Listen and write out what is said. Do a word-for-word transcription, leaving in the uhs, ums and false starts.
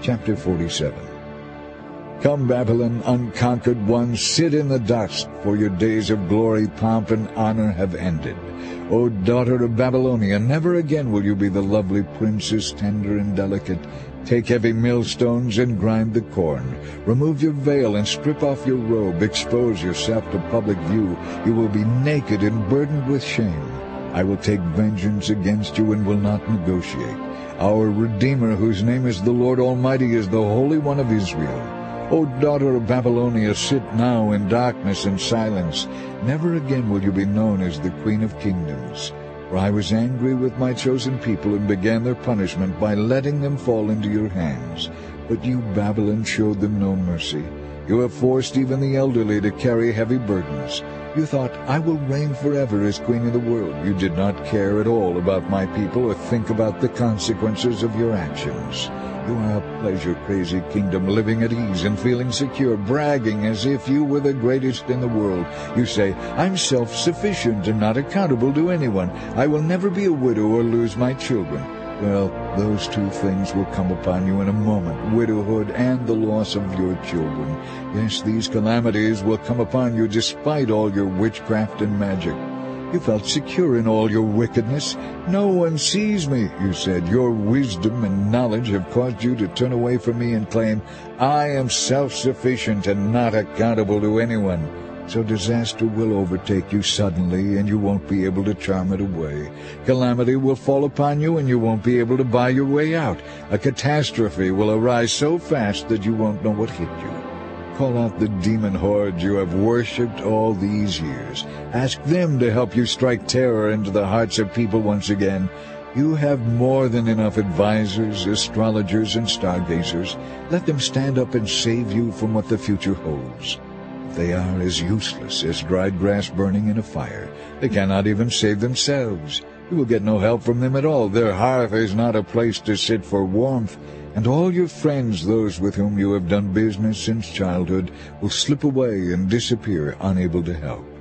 Chapter forty-seven. Come, Babylon, unconquered one, sit in the dust, for your days of glory, pomp, and honor have ended. O daughter of Babylonia, never again will you be the lovely princess, tender and delicate. Take heavy millstones and grind the corn. Remove your veil and strip off your robe. Expose yourself to public view. You will be naked and burdened with shame. I will take vengeance against you and will not negotiate. Our Redeemer, whose name is the Lord Almighty, is the Holy One of Israel. O daughter of Babylonia, sit now in darkness and silence. Never again will you be known as the Queen of Kingdoms. For I was angry with my chosen people and began their punishment by letting them fall into your hands. But you, Babylon, showed them no mercy. You have forced even the elderly to carry heavy burdens. You thought, I will reign forever as queen of the world. You did not care at all about my people or think about the consequences of your actions. You are a pleasure-crazy kingdom, living at ease and feeling secure, bragging as if you were the greatest in the world. You say, I'm self-sufficient and not accountable to anyone. I will never be a widow or lose my children. Well, those two things will come upon you in a moment, widowhood and the loss of your children. Yes, these calamities will come upon you despite all your witchcraft and magic. You felt secure in all your wickedness. No one sees me, you said. Your wisdom and knowledge have caused you to turn away from me and claim, I am self-sufficient and not accountable to anyone. So disaster will overtake you suddenly, and you won't be able to charm it away. Calamity will fall upon you, and you won't be able to buy your way out. A catastrophe will arise so fast that you won't know what hit you. Call out the demon hordes you have worshipped all these years. Ask them to help you strike terror into the hearts of people once again. You have more than enough advisors, astrologers, and stargazers. Let them stand up and save you from what the future holds. They are as useless as dried grass burning in a fire. They cannot even save themselves. You will get no help from them at all. Their hearth is not a place to sit for warmth. And all your friends, those with whom you have done business since childhood, will slip away and disappear, unable to help.